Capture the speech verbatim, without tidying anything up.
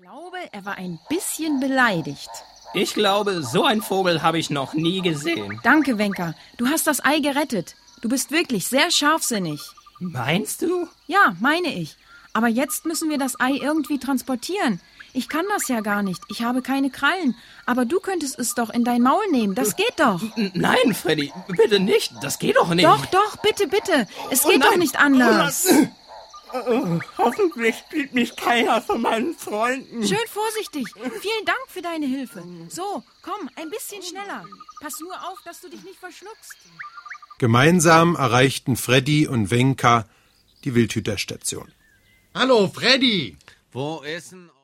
glaube, er war ein bisschen beleidigt. Ich glaube, so einen Vogel habe ich noch nie gesehen. Danke, Wenka. Du hast das Ei gerettet. Du bist wirklich sehr scharfsinnig. Meinst du? Ja, meine ich. Aber jetzt müssen wir das Ei irgendwie transportieren. Ich kann das ja gar nicht. Ich habe keine Krallen. Aber du könntest es doch in dein Maul nehmen. Das geht doch. N- Nein, Freddy, bitte nicht. Das geht doch nicht. Doch, doch, bitte, bitte. Es Oh geht nein. doch nicht anders. Oh, hoffentlich spielt mich keiner von meinen Freunden. Schön vorsichtig. Vielen Dank für deine Hilfe. So, komm, ein bisschen schneller. Pass nur auf, dass du dich nicht verschluckst. Gemeinsam erreichten Freddy und Wenka die Wildhüterstation. Hallo, Freddy! Wo ist denn...